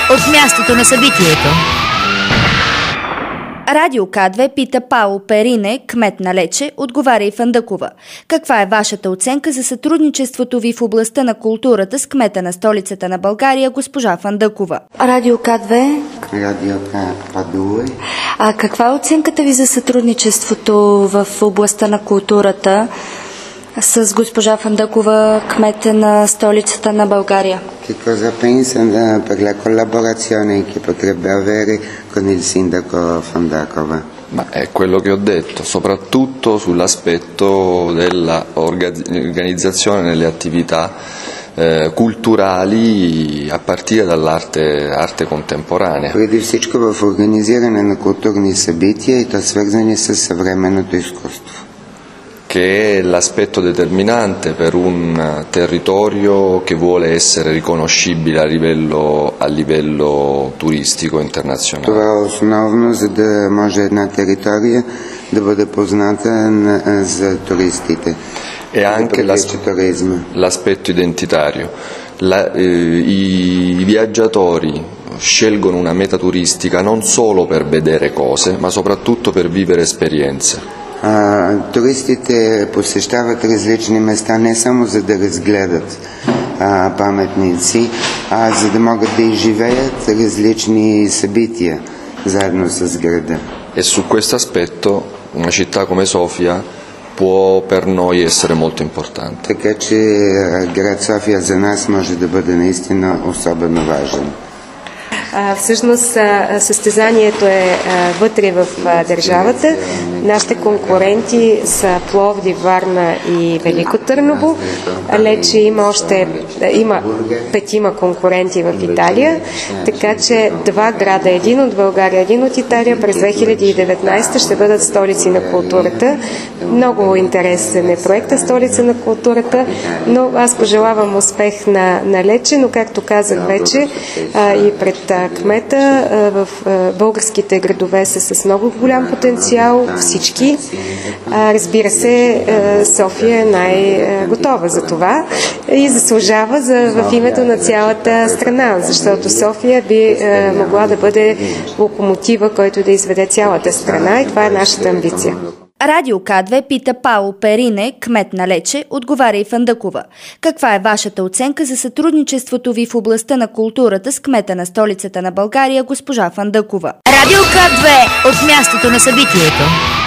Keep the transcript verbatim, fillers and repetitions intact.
от мястото на събитието. Радио К две пита Пао Перине, кмет на Лече, отговаря и Фандъкова. Каква е вашата оценка за сътрудничеството ви в областта на културата с кмета на столицата на България, госпожа Фандъкова? Радио К две. Радио К две. А каква е оценката ви за сътрудничеството в областта на културата с госпожа Фандъкова, кмет на столицата на България? Che cosa pensa per la collaborazione che potrebbe avere con il sindaco Fandakova? Ma è quello che ho detto, soprattutto sull'aspetto dell'organizzazione delle attività eh, culturali a partire dall'arte arte contemporanea. Преди всичко в организиране на културни събития и то свързани с съвременното изкуство, che è l'aspetto determinante per un territorio che vuole essere riconoscibile a livello, a livello turistico internazionale. Това е основно, за да може една територия да бъде позната за туристите. E anche l'aspetto identitario. La, eh, i, I viaggiatori scelgono una meta turistica non solo per vedere cose, ma soprattutto per vivere esperienze. А, туристите посещават различни места не само за да разгледат а, паметници, а за да могат да изживеят различни събития заедно с града. E su questo aspetto una città come Sofia può per noi essere molto importante. Така че град София за нас може да бъде наистина особено важен. Всъщност състезанието е вътре в държавата. Нашите конкуренти са Пловдив, Варна и Велико Търново. Лече има още има петима конкуренти в Италия, така че два града, един от България, един от Италия, през две хиляди и деветнадесета ще бъдат столици на културата. Много интересен е проекта Столица на културата, но аз пожелавам успех на, на Лече, но както казах вече а, и пред кмета, в българските градове са с много голям потенциал, всички. Разбира се, София е най-готова за това и заслужава за, в името на цялата страна, защото София би могла да бъде локомотива, който да изведе цялата страна и това е нашата амбиция. Радио К две пита Пао Перине, кмет на Лече, отговаря и Фандъкова. Каква е вашата оценка за сътрудничеството ви в областта на културата с кмета на столицата на България, госпожа Фандъкова? Радио К две от мястото на събитието.